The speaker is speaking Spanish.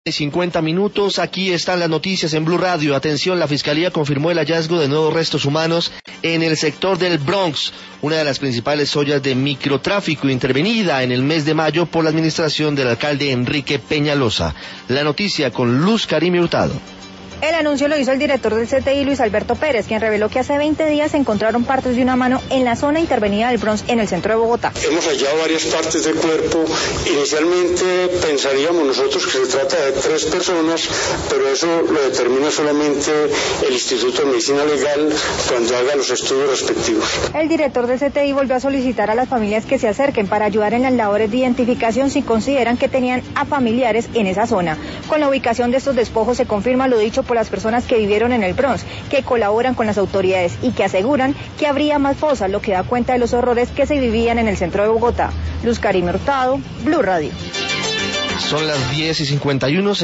50 minutos, aquí están las noticias en Blue Radio. Atención, la Fiscalía confirmó el hallazgo de nuevos restos humanos en el sector del Bronx, una de las principales ollas de microtráfico intervenida en el mes de mayo por la administración del alcalde Enrique Peñalosa. La noticia con Luz Karime Hurtado. El anuncio lo hizo el director del CTI, Luis Alberto Pérez, quien reveló que hace 20 días se encontraron partes de una mano en la zona intervenida del Bronx, en el centro de Bogotá. Hemos hallado varias partes del cuerpo. Inicialmente pensaríamos nosotros que se trata de 3 personas, pero eso lo determina solamente el Instituto de Medicina Legal cuando haga los estudios respectivos. El director del CTI volvió a solicitar a las familias que se acerquen para ayudar en las labores de identificación si consideran que tenían a familiares en esa zona. Con la ubicación de estos despojos se confirma lo dicho por las personas que vivieron en el Bronx, que colaboran con las autoridades y que aseguran que habría más fosas, lo que da cuenta de los horrores que se vivían en el centro de Bogotá. Luz Karime Hurtado, Blue Radio. Son las 10:51.